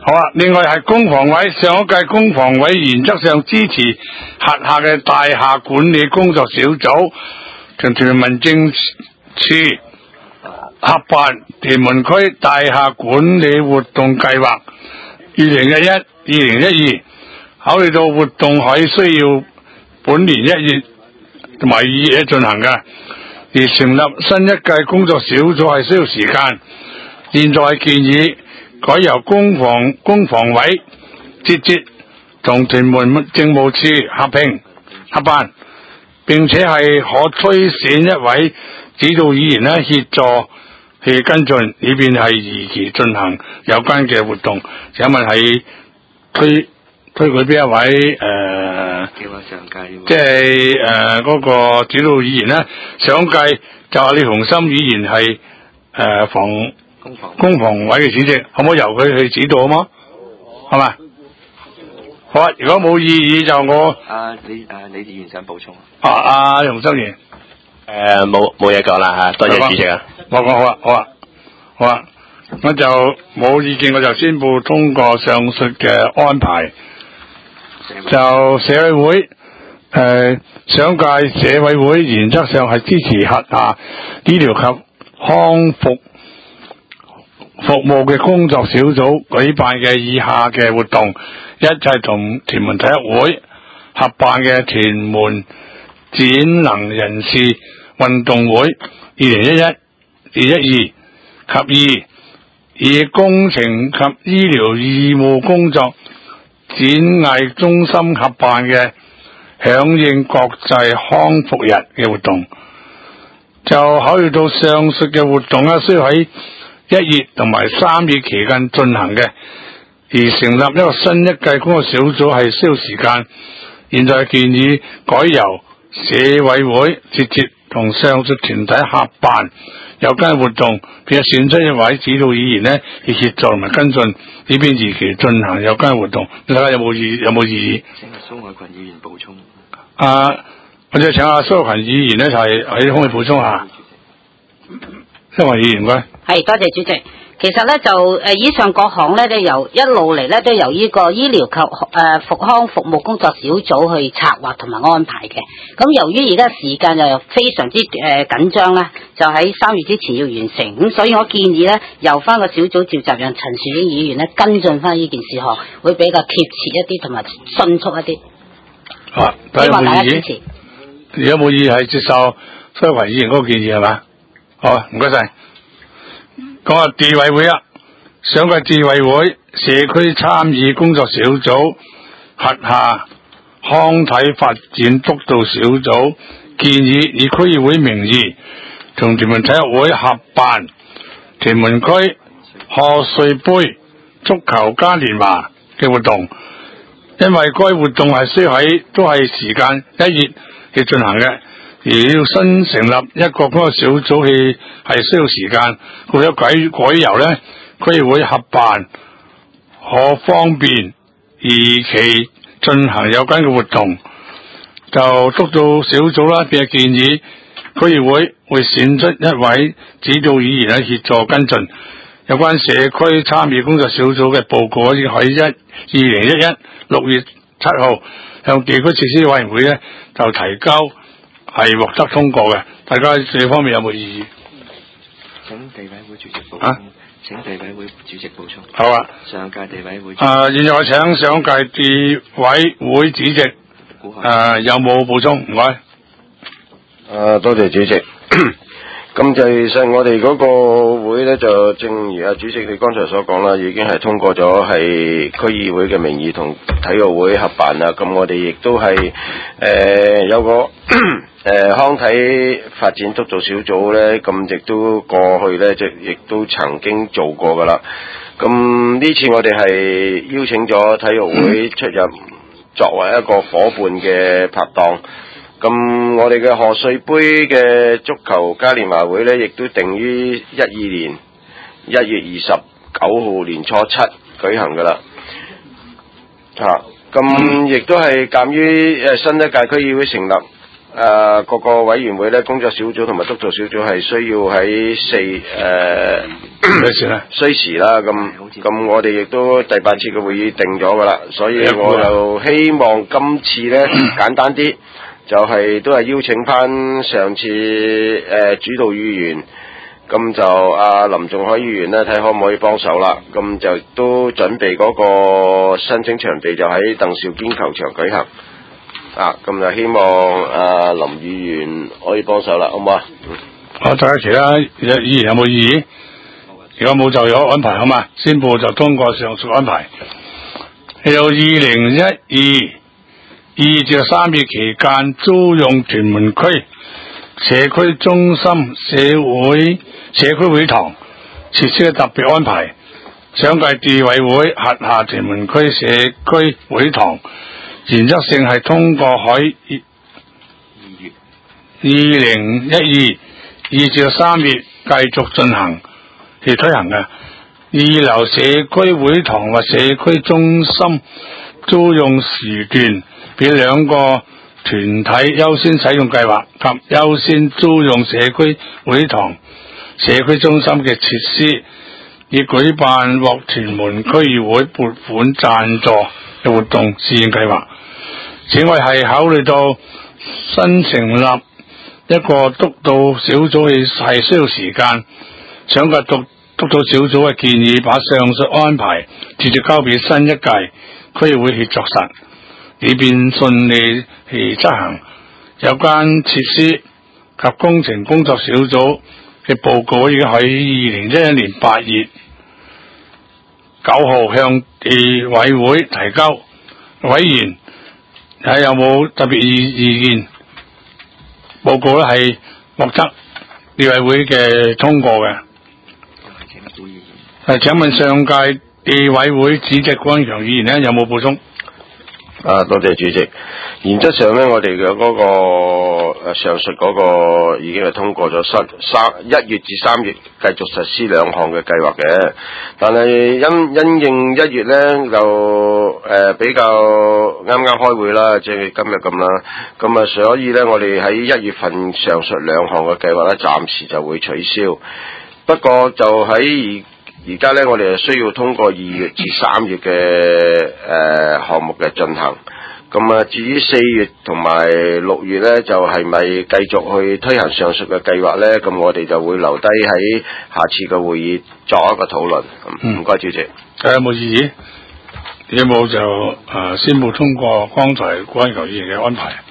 好啊，另外係工房委，上一屆工房委原則上支持轄下嘅大廈管理工作小組同屯門民政處合辦屯門區大廈管理活動計劃2011-2012，考慮到活動係需要本年1月同埋2月進行嘅，而成立新一屆工作小組係需要時間。現在建議改由工房委直接同屯門政務處合辦，並且係可推選一位指導議員咧協助去跟進，以便係如期進行有關嘅活動。請問係推舉邊一位即係嗰個指導議員咧？上屆就係李鴻森議員係工房委嘅主席，可唔可以由佢去指導好嗎？係嘛？好啊！如果冇異議就我李議員想補充李鴻森議員冇嘢講啦嚇，多謝主席啊！ 我講好啊，我就冇意見，我就宣布通過上述嘅安排。就社委會上屆社委會原則上係支持轄下醫療及康復服務嘅工作小組舉辦嘅以下嘅活動，一係同屯門體育會合辦嘅屯門展能人士運動會2011-2012，及2以工程及醫療義務工作展藝中心合辦嘅響應國際康復日嘅活動。就考慮到上述嘅活動需要喺1月同埋3月期間進行嘅，而成立一個新一屆工作小組係需要時間。現在建議改由社委會直接同上述團體合辦有關活動，並且選出一位指導議員呢，以協助同埋跟進，以便如期進行有關活動。大家有冇異議？ 請蘇偉群議員補充。 我就請阿蘇偉群議員呢，就係可唔可以補充下？蘇偉群議員唔該。 係，多謝主席。其實咧就以上各項咧都由一路嚟咧都由呢個醫療及復康服務工作小組去策劃同埋安排嘅。咁由於而家時間就非常之緊張啦，就喺3月之前要完成。咁所以我建議咧由翻個小組召集人陳樹英議員咧跟進翻呢件事項，會比較貼切一啲同埋迅速一啲。希望大家支持。 有冇意係接受蘇偉群議員嗰個建議係嘛？好，唔該晒。講下地委會啊，上屆地委會社區參與工作小組轄下康體發展督導小組建議以區議會名義同屯門體育會合辦屯門區賀歲杯足球嘉年華嘅活動，因為該活動係需要都係時間1月去進行嘅。而要新成立一個工作小組去係需要時間，故咗改由咧區議會合辦，可方便如期進行有關嘅活動。就督導小組啦，並建議區議會會選出一位指導議員協助跟進有關社區參與工作小組嘅報告，可以喺2011 6月7號向地區設施委員會咧就提交。係獲得通過嘅，大家這方面有冇異議？ 請地委會主席補充。請地委會主席補充。 好啊。 上屆地委會。 現在我請上屆地委會主席。有冇補充？唔該。 多謝主席。咁就其實我哋嗰個會咧，就正如阿主席你剛才所講啦，已經係通過咗係區議會嘅名義同體育會合辦啦。咁我哋亦都係有個康體發展督導小組咧，咁亦都過去咧就亦都曾經做過噶啦。咁呢次我哋係邀請咗體育會出入作為一個伙伴嘅拍檔。咁我哋嘅賀歲杯嘅足球嘉年華會咧，亦都定於12年1月29號年初7舉行噶啦。咁亦都係鑒於新一屆區議會成立， 各個委員會咧，工作小組同埋督導小組係需要喺需時啦，咁我哋亦都第8次嘅會議定咗噶啦，所以我就希望今次咧簡單啲，就係都係邀請翻上次主導議員，咁就阿林仲海議員咧睇可唔可以幫手啦，咁就都準備嗰個申請場地就喺鄧肇堅球場舉行。咁就希望林議員可以幫手啦，好唔好啊？ 好，大家其他議員有冇異議？如果冇就有安排，好嘛？宣布就通過上述安排。由2012 2至3月期間租用屯門區社區中心社區會堂設施嘅特別安排，上屆地委會轄下屯門區社區會堂原則性係通過喺2012 2至3月繼續進行而推行嘅。二樓社區會堂或社區中心租用時段，俾2個團體優先使用計劃及優先租用社區會堂、社區中心嘅設施，以舉辦獲屯門區議會撥款贊助嘅活動試驗計劃。此外係考慮到新成立一個督導小組係需要時間，上屆督導小組嘅建議把上述安排直接交俾新一屆區議會去作實，以便順利去執行。有關設施及工程工作小組嘅報告已經喺2011年8月9號向地委會提交，委員睇有冇特別意見？報告咧係獲得地委會嘅通過嘅。請問上屆地委會主席關強議員咧有冇補充？ 多謝主席。原則上咧，我哋嘅嗰個上述嗰個已經係通過咗1月至3月繼續實施2項嘅計劃嘅，但係因應1月咧就比較啱開會啦，即係今日咁啦，咁啊所以咧我哋喺1月份上述2項嘅計劃咧暫時就會取消，不過就喺而家咧，我哋係需要通過2月至3月嘅項目嘅進行。咁至於4月同埋6月咧，就係咪繼續去推行上述嘅計劃咧？咁我哋就會留低喺下次嘅會議作一個討論。唔該，主席。 有冇異議？有冇就宣布通過剛才關球議員嘅安排？